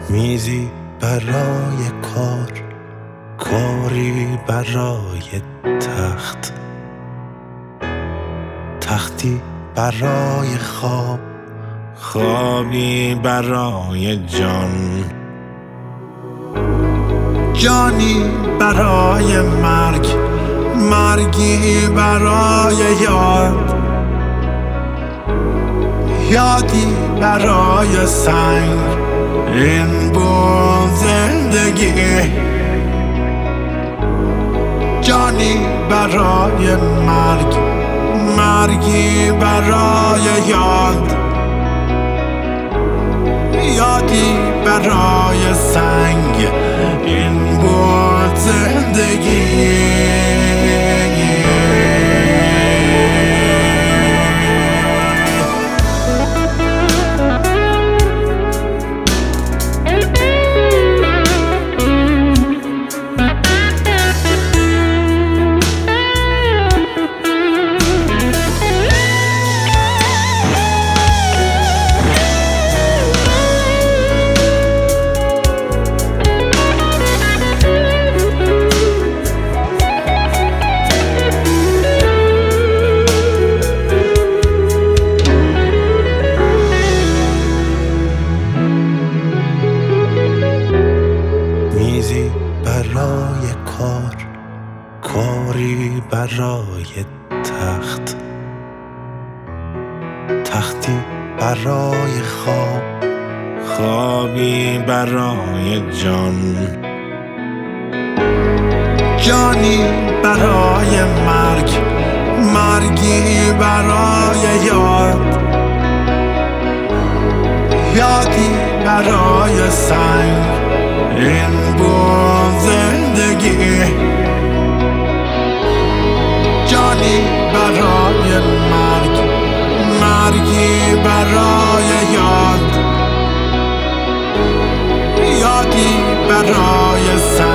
میزی برای کار، کاری برای تخت، تختی برای خواب، خوابی برای جان، جانی برای مرگ، مرگی برای یاد، یادی برای سنگ. این بود زندگی، جانی برای مرگ، مرگی برای یاد، یادی برای سنگ. این بود زندگی. میزی برای کار، کاری برای تخت، تختی برای خواب، خوابی برای جان، جانی برای مرگ، مرگی برای یاد، یادی برای سنگ. این بود زندگی، جانی برای مرگ، مرگی برای یاد، یادی برای سنگ.